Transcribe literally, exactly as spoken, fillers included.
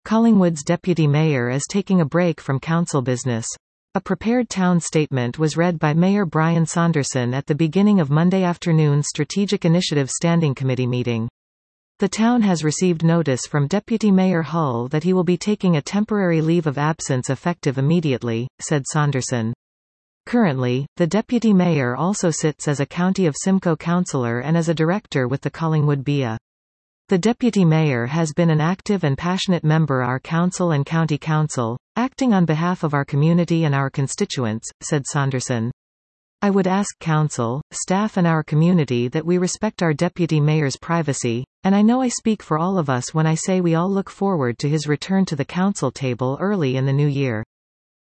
Collingwood's deputy mayor is taking a break from council business. A prepared town statement was read by Mayor Brian Saunderson at the beginning of Monday afternoon's Strategic Initiative Standing Committee meeting. The town has received notice from Deputy Mayor Hull that he will be taking a temporary leave of absence effective immediately, said Saunderson. Currently, the deputy mayor also sits as a County of Simcoe councillor and as a director with the Collingwood B I A. The deputy mayor has been an active and passionate member of our council and county council, acting on behalf of our community and our constituents, said Saunderson. I would ask council, staff and our community that we respect our deputy mayor's privacy, and I know I speak for all of us when I say we all look forward to his return to the council table early in the new year.